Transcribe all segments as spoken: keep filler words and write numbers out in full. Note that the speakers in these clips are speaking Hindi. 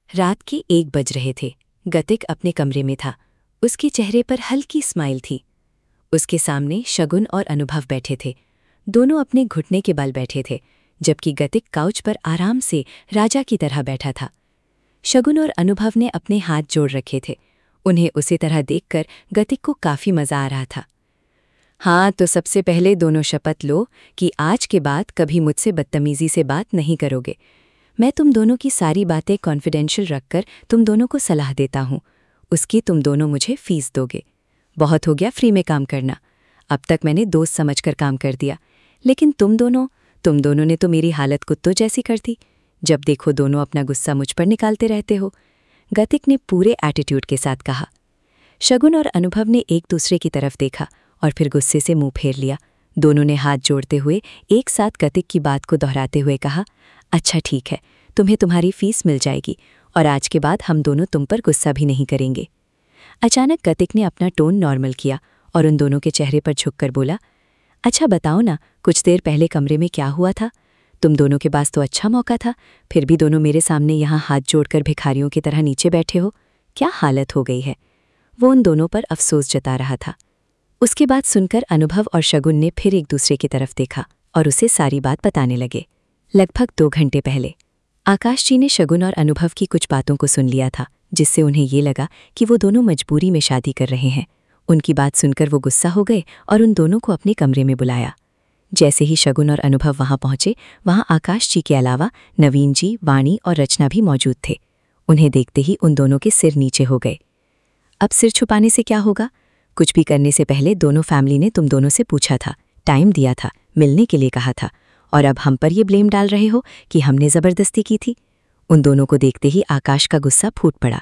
रात के एक बज रहे थे। गतिक अपने कमरे में था। उसके चेहरे पर हल्की स्माइल थी। उसके सामने शगुन और अनुभव बैठे थे। दोनों अपने घुटने के बल बैठे थे, जबकि गतिक काउच पर आराम से राजा की तरह बैठा था। शगुन और अनुभव ने अपने हाथ जोड़ रखे थे। उन्हें उसी तरह देखकर गतिक को काफी मजा आ रहा था। हाँ, तो सबसे पहले दोनों शपथ लो कि आज के बाद कभी मुझसे बदतमीजी से बात नहीं करोगे। मैं तुम दोनों की सारी बातें कॉन्फिडेंशियल रखकर तुम दोनों को सलाह देता हूँ। उसकी तुम दोनों मुझे फीस दोगे। बहुत हो गया फ्री में काम करना। अब तक मैंने दोस्त समझकर काम कर दिया, लेकिन तुम दोनों तुम दोनों ने तो मेरी हालत कुत्तों जैसी कर दी। जब देखो दोनों अपना गुस्सा मुझ पर निकालते रहते हो। गतिक ने पूरे एटीट्यूड के साथ कहा। शगुन और अनुभव ने एक दूसरे की तरफ देखा और फिर गुस्से से मुंह फेर लिया। दोनों ने हाथ जोड़ते हुए एक साथ गतिक की बात को दोहराते हुए कहा, अच्छा ठीक है, तुम्हें तुम्हारी फीस मिल जाएगी और आज के बाद हम दोनों तुम पर गुस्सा भी नहीं करेंगे। अचानक गतिक ने अपना टोन नॉर्मल किया और उन दोनों के चेहरे पर झुककर बोला, अच्छा बताओ ना, कुछ देर पहले कमरे में क्या हुआ था? तुम दोनों के पास तो अच्छा मौका था, फिर भी दोनों मेरे सामने यहाँ हाथ जोड़कर भिखारियों की तरह नीचे बैठे हो। क्या हालत हो गई है? वो उन दोनों पर अफसोस जता रहा था। उसके बाद सुनकर अनुभव और शगुन ने फिर एक दूसरे की तरफ देखा और उसे सारी बात बताने लगे। लगभग दो घंटे पहले आकाश जी ने शगुन और अनुभव की कुछ बातों को सुन लिया था, जिससे उन्हें ये लगा कि वो दोनों मजबूरी में शादी कर रहे हैं। उनकी बात सुनकर वो गुस्सा हो गए और उन दोनों को अपने कमरे में बुलाया। जैसे ही शगुन और अनुभव वहां पहुंचे, वहां आकाश जी के अलावा नवीन जी, वाणी और रचना भी मौजूद थे। उन्हें देखते ही उन दोनों के सिर नीचे हो गए। अब सिर छुपाने से क्या होगा? कुछ भी करने से पहले दोनों फैमिली ने तुम दोनों से पूछा था, टाइम दिया था, मिलने के लिए कहा था, और अब हम पर ये ब्लेम डाल रहे हो कि हमने जबरदस्ती की थी। उन दोनों को देखते ही आकाश का गुस्सा फूट पड़ा।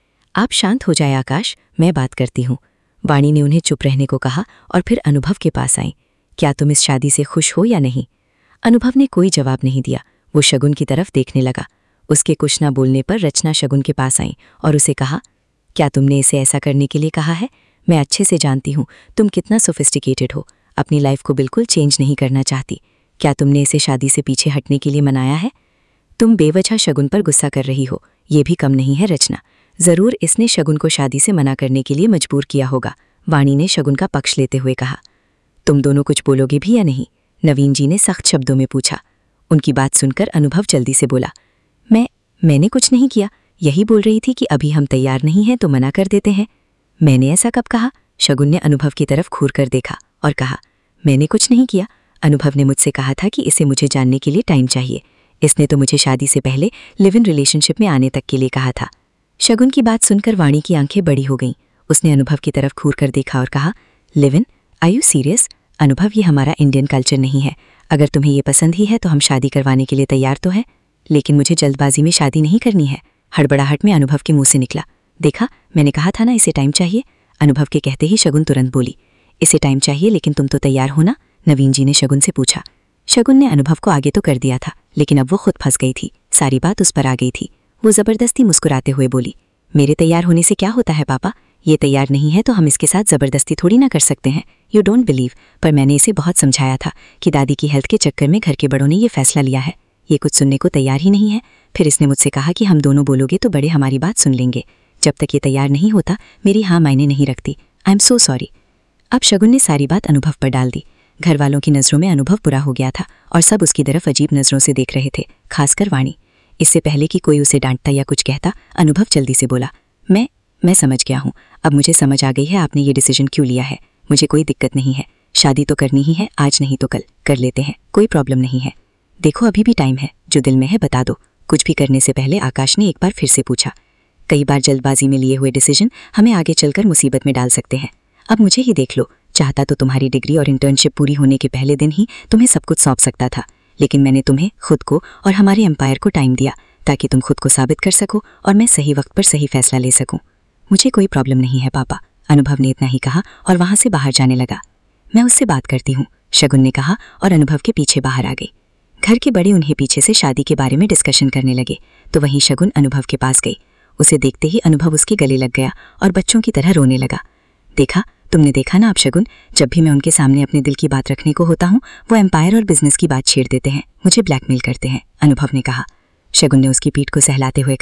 आप शांत हो जाए आकाश, मैं बात करती हूँ। वाणी ने उन्हें चुप रहने को कहा और फिर अनुभव के पास आई। क्या तुम इस शादी से खुश हो या नहीं? अनुभव ने कोई जवाब नहीं दिया। वो शगुन की तरफ देखने लगा। उसके कुछ न बोलने पर रचना शगुन के पास आई और उसे कहा, क्या तुमने इसे ऐसा करने के लिए कहा है? मैं अच्छे से जानती हूँ तुम कितना सोफिस्टिकेटेड हो, अपनी लाइफ को बिल्कुल चेंज नहीं करना चाहती। क्या तुमने इसे शादी से पीछे हटने के लिए मनाया है? तुम बेवजह शगुन पर गुस्सा कर रही हो, ये भी कम नहीं है रचना। जरूर इसने शगुन को शादी से मना करने के लिए मजबूर किया होगा। वाणी ने शगुन का पक्ष लेते हुए कहा। तुम दोनों कुछ बोलोगे भी या नहीं? नवीन जी ने सख्त शब्दों में पूछा। उनकी बात सुनकर अनुभव जल्दी से बोला, मैं मैंने कुछ नहीं किया। यही बोल रही थी कि अभी हम तैयार नहीं हैं तो मना कर देते हैं। मैंने ऐसा कब कहा? शगुन ने अनुभव की तरफ घूर कर देखा और कहा, मैंने कुछ नहीं किया। अनुभव ने मुझसे कहा था कि इसे मुझे जानने के लिए टाइम चाहिए। इसने तो मुझे शादी से पहले लिव इन रिलेशनशिप में आने तक के लिए कहा था। शगुन की बात सुनकर वाणी की आंखें बड़ी हो गईं। उसने अनुभव की तरफ घूर कर देखा और कहा, live in? Are you serious? Anubhav, ये हमारा इंडियन कल्चर नहीं है। अगर तुम्हें ये पसंद ही है तो हम शादी करवाने के लिए तैयार तो हैं, लेकिन मुझे जल्दबाजी में शादी नहीं करनी है। हड़बड़ाहट में अनुभव के मुंह से निकला। देखा, मैंने कहा था ना इसे टाइम चाहिए। अनुभव के कहते ही शगुन तुरंत बोली, इसे टाइम चाहिए लेकिन तुम तो तैयार हो ना? नवीन जी ने शगुन से पूछा। शगुन ने अनुभव को आगे तो कर दिया था, लेकिन अब वो खुद फंस गई थी। सारी बात उस पर आ गई थी। वो जबरदस्ती मुस्कुराते हुए बोली, मेरे तैयार होने से क्या होता है पापा? ये तैयार नहीं है तो हम इसके साथ जबरदस्ती थोड़ी ना कर सकते हैं। यू डोंट बिलीव, पर मैंने इसे बहुत समझाया था कि दादी की हेल्थ के चक्कर में घर के बड़ों ने ये फैसला लिया है। ये कुछ सुनने को तैयार ही नहीं है। फिर इसने मुझसे कहा कि हम दोनों बोलोगे तो बड़े हमारी बात सुन लेंगे। जब तक ये तैयार नहीं होता मेरी हाँ मायने नहीं रखती। I am so sorry. अब शगुन ने सारी बात अनुभव पर डाल दी। घर वालों की नज़रों में अनुभव बुरा हो गया था और सब उसकी तरफ अजीब नज़रों से देख रहे थे, खासकर वाणी। इससे पहले कि कोई उसे डांटता या कुछ कहता, अनुभव जल्दी से बोला, मैं मैं समझ गया हूँ। अब मुझे समझ आ गई है आपने ये डिसीजन क्यों लिया है। मुझे कोई दिक्कत नहीं है। शादी तो करनी ही है, आज नहीं तो कल कर लेते हैं, कोई प्रॉब्लम नहीं है। देखो अभी भी टाइम है, जो दिल में है बता दो। कुछ भी करने से पहले आकाश ने एक बार फिर से पूछा। कई बार जल्दबाजी में लिए हुए डिसीजन हमें आगे चलकर मुसीबत में डाल सकते हैं। अब मुझे ही देख लो, चाहता तो तुम्हारी डिग्री और इंटर्नशिप पूरी होने के पहले दिन ही तुम्हें सब कुछ सौंप सकता था, लेकिन मैंने तुम्हें, खुद को और हमारे एम्पायर को टाइम दिया ताकि तुम खुद को साबित कर सको और मैं सही वक्त पर सही फैसला ले सकूं। मुझे कोई प्रॉब्लम नहीं है पापा। अनुभव ने इतना ही कहा और वहां से बाहर जाने लगा। मैं उससे बात करती हूँ, शगुन ने कहा और अनुभव के पीछे बाहर आ गई। घर के बड़े उन्हें पीछे से शादी के बारे में डिस्कशन करने लगे, तो वहीं शगुन अनुभव के पास गई। उसे देखते ही अनुभव उसके गले लग गया और बच्चों की तरह रोने लगा। देखा, तुमने देखा ना अब शगुन, जब भी मैं उनके सामने अपने दिल की बात रखने को होता हूँ वो एम्पायर और बिजनेस की बात छेड़ देते हैं, मुझे ब्लैकमेल करते हैं, अनुभव ने कहा। शगुन ने उसकी पीठ को सहलाते हुए कहा,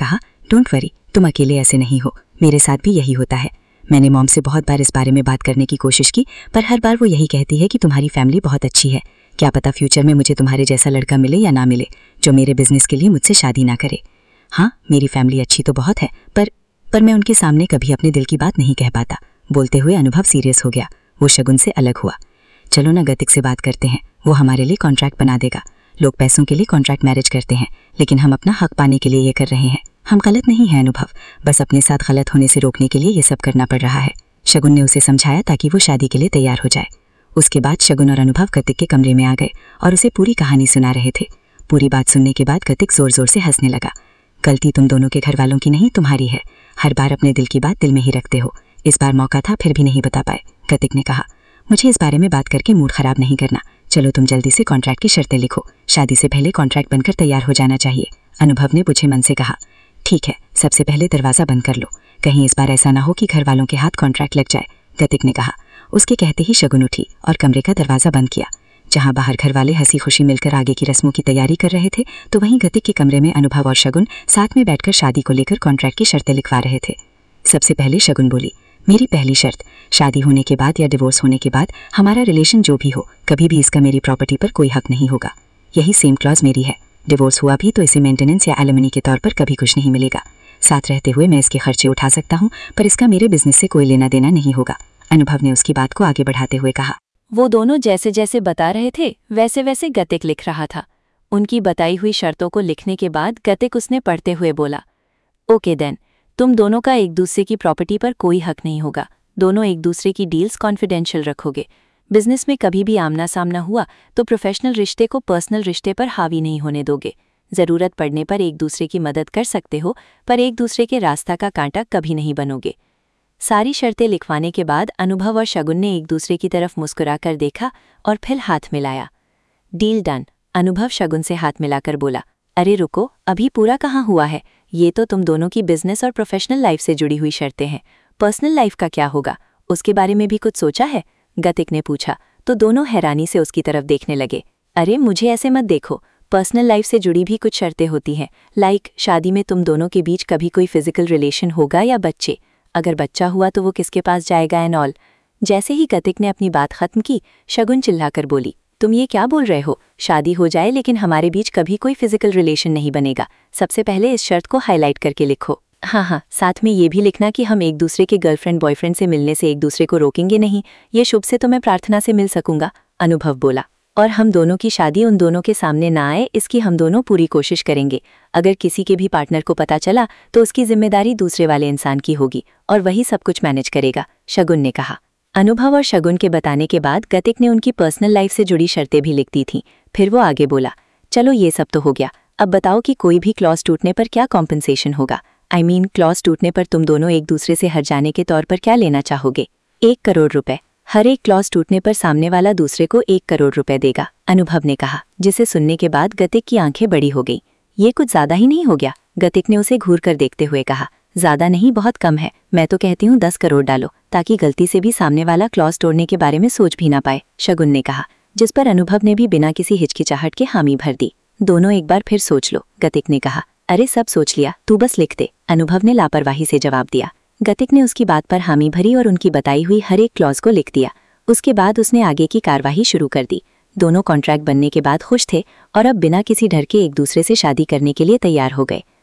डोंट वरी, तुम अकेले ऐसे नहीं हो, मेरे साथ भी यही होता है। मैंने मॉम से बहुत बार इस बारे में बात करने की कोशिश की, पर हर बार वो यही कहती है कि तुम्हारी फैमिली बहुत अच्छी है। क्या पता फ्यूचर में मुझे तुम्हारे जैसा लड़का मिले या ना मिले, जो मेरे बिजनेस के लिए मुझसे शादी ना करे। हाँ, मेरी फैमिली अच्छी तो बहुत है, पर पर मैं उनके सामने कभी अपने दिल की बात नहीं कह पाता। बोलते हुए अनुभव सीरियस हो गया। वो शगुन से अलग हुआ। चलो ना गतिक से बात करते हैं, वो हमारे लिए कॉन्ट्रैक्ट बना देगा। लोग पैसों के लिए कॉन्ट्रैक्ट मैरिज करते हैं, लेकिन हम अपना हक पाने के लिए ये कर रहे हैं। हम गलत नहीं हैं अनुभव, बस अपने साथ गलत होने से रोकने के लिए ये सब करना पड़ रहा है। शगुन ने उसे समझाया ताकि वो शादी के लिए तैयार हो जाए। उसके बाद शगुन और अनुभव गतिक के कमरे में आ गए और उसे पूरी कहानी सुना रहे थे। पूरी बात सुनने के बाद गतिक जोर जोर से हंसने लगा। गलती तुम दोनों के घर वालों की नहीं, तुम्हारी है। हर बार अपने दिल की बात दिल में ही रखते हो। इस बार मौका था फिर भी नहीं बता पाए। गतिक ने कहा, मुझे इस बारे में बात करके मूड खराब नहीं करना। चलो तुम जल्दी से कॉन्ट्रैक्ट की शर्तें लिखो। शादी से पहले कॉन्ट्रैक्ट बनकर तैयार हो जाना चाहिए। अनुभव ने बुझे मन से कहा, ठीक है, सबसे पहले दरवाज़ा बंद कर लो, कहीं इस बार ऐसा ना हो कि घर वालों के हाथ कॉन्ट्रैक्ट लग जाए। गतिक ने कहा। उसके कहते ही शगुन उठी और कमरे का दरवाज़ा बंद किया। जहां बाहर घर वाले हंसी खुशी मिलकर आगे की रस्मों की तैयारी कर रहे थे, तो वहीं गतिक के कमरे में अनुभव और शगुन साथ में बैठकर शादी को लेकर कॉन्ट्रैक्ट की शर्तें लिखवा रहे थे। सबसे पहले शगुन बोली, मेरी पहली शर्त, शादी होने के बाद या डिवोर्स होने के बाद हमारा रिलेशन जो भी हो, कभी भी इसका मेरी प्रॉपर्टी पर कोई हक नहीं होगा। यही सेम क्लॉज मेरी है। डिवोर्स हुआ भी तो इसे मेंटेनेंस या एलिमनी के तौर पर कभी कुछ नहीं मिलेगा। साथ रहते हुए मैं इसके खर्चे उठा सकता हूँ, पर इसका मेरे बिजनेस से कोई लेना देना नहीं होगा। अनुभव ने उसकी बात को आगे बढ़ाते हुए कहा। वो दोनों जैसे जैसे बता रहे थे वैसे वैसे गतिक लिख रहा था। उनकी बताई हुई शर्तों को लिखने के बाद गतिक उसने पढ़ते हुए बोला, ओके देन, तुम दोनों का एक दूसरे की प्रॉपर्टी पर कोई हक नहीं होगा। दोनों एक दूसरे की डील्स कॉन्फिडेंशियल रखोगे। बिजनेस में कभी भी आमना सामना हुआ तो प्रोफेशनल रिश्ते को पर्सनल रिश्ते पर हावी नहीं होने दोगे। ज़रूरत पड़ने पर एक दूसरे की मदद कर सकते हो, पर एक दूसरे के रास्ता का कांटा कभी नहीं बनोगे। सारी शर्तें लिखवाने के बाद अनुभव और शगुन ने एक दूसरे की तरफ मुस्कुराकर देखा और फिर हाथ मिलाया। Deal done. अनुभव शगुन से हाथ मिलाकर बोला, अरे रुको, अभी पूरा कहाँ हुआ है? ये तो तुम दोनों की बिजनेस और प्रोफेशनल लाइफ से जुड़ी हुई शर्तें हैं। पर्सनल लाइफ का क्या होगा, उसके बारे में भी कुछ सोचा है? गतिक ने पूछा तो दोनों हैरानी से उसकी तरफ देखने लगे। अरे मुझे ऐसे मत देखो, पर्सनल लाइफ से जुड़ी भी कुछ शर्तें होती हैं। लाइक शादी में तुम दोनों के बीच कभी कोई फिजिकल रिलेशन होगा या बच्चे, अगर बच्चा हुआ तो वो किसके पास जाएगा एंड ऑल। जैसे ही गतिक ने अपनी बात खत्म की, शगुन चिल्लाकर बोली, तुम ये क्या बोल रहे हो? शादी हो जाए लेकिन हमारे बीच कभी कोई फिजिकल रिलेशन नहीं बनेगा। सबसे पहले इस शर्त को हाईलाइट करके लिखो। हाँ हाँ, साथ में ये भी लिखना कि हम एक दूसरे के गर्लफ्रेंड बॉयफ्रेंड से मिलने से एक दूसरे को रोकेंगे नहीं। ये शुभ से तो मैं प्रार्थना से मिल सकूंगा, अनुभव बोला। और हम दोनों की शादी उन दोनों के सामने ना आए, इसकी हम दोनों पूरी कोशिश करेंगे। अगर किसी के भी पार्टनर को पता चला तो उसकी जिम्मेदारी दूसरे वाले इंसान की होगी और वही सब कुछ मैनेज करेगा, शगुन ने कहा। अनुभव और शगुन के बताने के बाद गतिक ने उनकी पर्सनल लाइफ से जुड़ी शर्तें भी लिख दी थीं। फिर वो आगे बोला, चलो ये सब तो हो गया, अब बताओ कि कोई भी क्लॉज टूटने पर क्या कॉम्पनसेशन होगा? आई मीन क्लॉज टूटने पर तुम दोनों एक दूसरे से हट जाने के तौर पर क्या लेना चाहोगे? एक करोड़ रुपए। हर एक क्लॉज टूटने पर सामने वाला दूसरे को एक करोड़ रुपए देगा, अनुभव ने कहा, जिसे सुनने के बाद गतिक की आंखें बड़ी हो गई। ये कुछ ज्यादा ही नहीं हो गया? गतिक ने उसे घूर कर देखते हुए कहा, ज्यादा नहीं, बहुत कम है। मैं तो कहती हूँ दस करोड़ डालो, ताकि गलती से भी सामने वाला क्लॉज तोड़ने के बारे में सोच भी ना पाए, शगुन ने कहा, जिस पर अनुभव ने भी बिना किसी हिचकिचाहट के हामी भर दी। दोनों एक बार फिर सोच लो, गतिक ने कहा। अरे सब सोच लिया, तू बस लिख दे, अनुभव ने लापरवाही से जवाब दिया। गतिक ने उसकी बात पर हामी भरी और उनकी बताई हुई हर एक क्लॉज को लिख दिया। उसके बाद उसने आगे की कार्यवाही शुरू कर दी। दोनों कॉन्ट्रैक्ट बनने के बाद खुश थे और अब बिना किसी डर के एक दूसरे से शादी करने के लिए तैयार हो गए।